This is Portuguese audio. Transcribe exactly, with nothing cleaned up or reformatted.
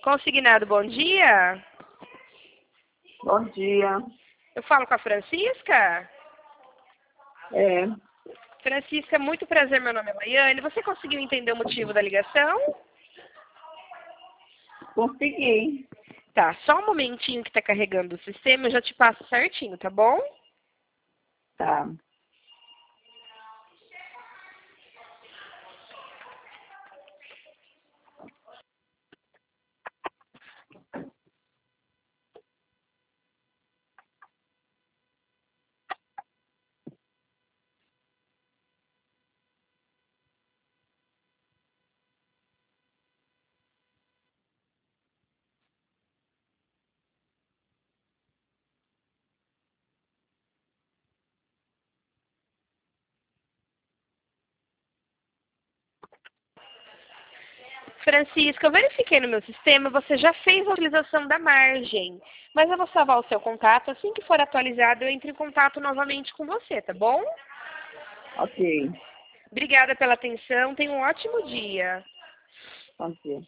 Consignado, bom dia. Bom dia. Eu falo com a Francisca? É, Francisca, muito prazer, meu nome é Maiane. Você conseguiu entender o motivo da ligação? consegui. Tá, só um momentinho que tá carregando o sistema, eu já te passo certinho, tá bom? Tá. Francisca, eu verifiquei no meu sistema, você já fez a utilização da margem, mas eu vou salvar o seu contato, assim que for atualizado eu entro em contato novamente com você, tá bom? Ok. Obrigada pela atenção, tenha um ótimo dia. Bom dia.